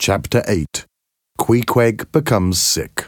Chapter 8. Queequeg Becomes Sick.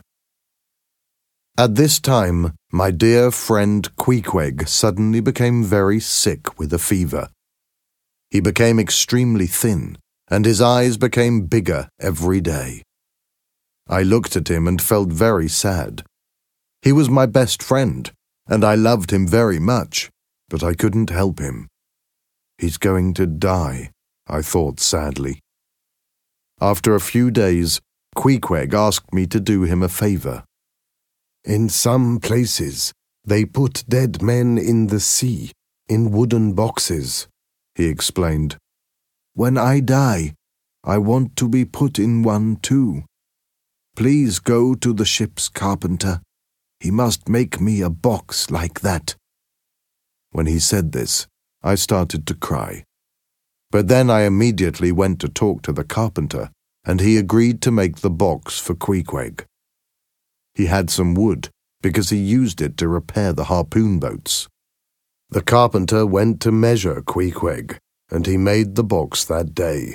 At this time, my dear friend Queequeg suddenly became very sick with a fever. He became extremely thin, and his eyes became bigger every day. I looked at him and felt very sad. He was my best friend, and I loved him very much, but I couldn't help him. He's going to die, I thought sadly. After a few days, Queequeg asked me to do him a favor. In some places, they put dead men in the sea, in wooden boxes, he explained. When I die, I want to be put in one too. Please go to the ship's carpenter. He must make me a box like that. When he said this, I started to cry. But then I immediately went to talk to the carpenter, and he agreed to make the box for Queequeg. He had some wood, because he used it to repair the harpoon boats. The carpenter went to measure Queequeg, and he made the box that day.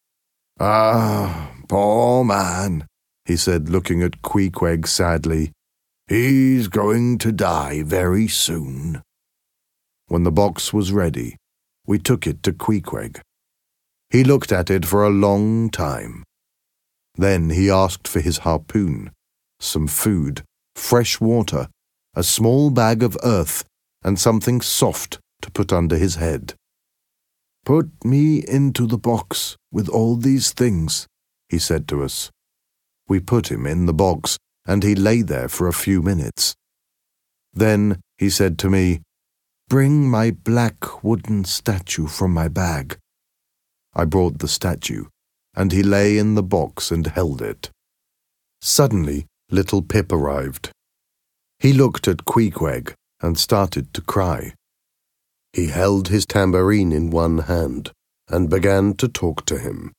"Ah, poor man," he said, looking at Queequeg sadly. "He's going to die very soon." When the box was ready, we took it to Queequeg. He looked at it for a long time. Then he asked for his harpoon, some food, fresh water, a small bag of earth, and something soft to put under his head. "Put me into the box with all these things," he said to us. We put him in the box, and he lay there for a few minutes. Then he said to me, "Bring my black wooden statue from my bag." I brought the statue, and he lay in the box and held it. Suddenly, little Pip arrived. He looked at Queequeg and started to cry. He held his tambourine in one hand and began to talk to him.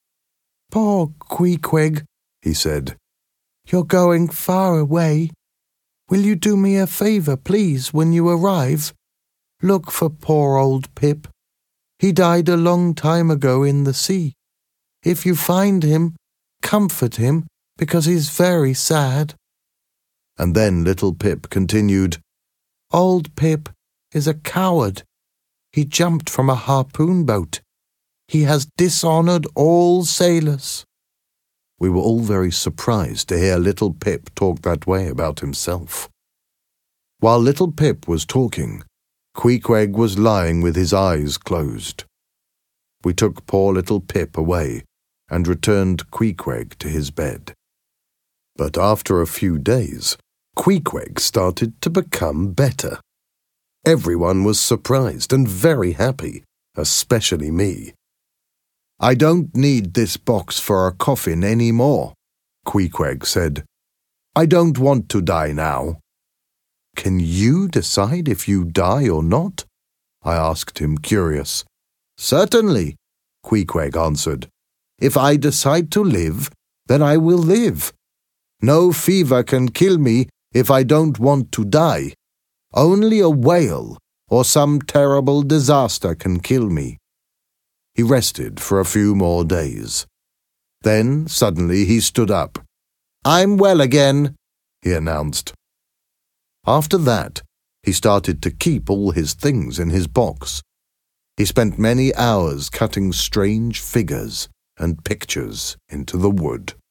"Poor Queequeg," he said, "you're going far away. Will you do me a favor, please, when you arrive? Look for poor old Pip. He died a long time ago in the sea. If you find him, comfort him, because he's very sad." And then little Pip continued, "Old Pip is a coward. He jumped from a harpoon boat. He has dishonored all sailors." We were all very surprised to hear little Pip talk that way about himself. While little Pip was talking, Queequeg was lying with his eyes closed. We took poor little Pip away and returned Queequeg to his bed. But after a few days, Queequeg started to become better. Everyone was surprised and very happy, especially me. "I don't need this box for a coffin any more," Queequeg said. "I don't want to die now." "Can you decide if you die or not?" I asked him, curious. "Certainly," Queequeg answered. "If I decide to live, then I will live. No fever can kill me if I don't want to die. Only a whale or some terrible disaster can kill me." He rested for a few more days. Then, suddenly, he stood up. "I'm well again," he announced. After that, he started to keep all his things in his box. He spent many hours cutting strange figures and pictures into the wood.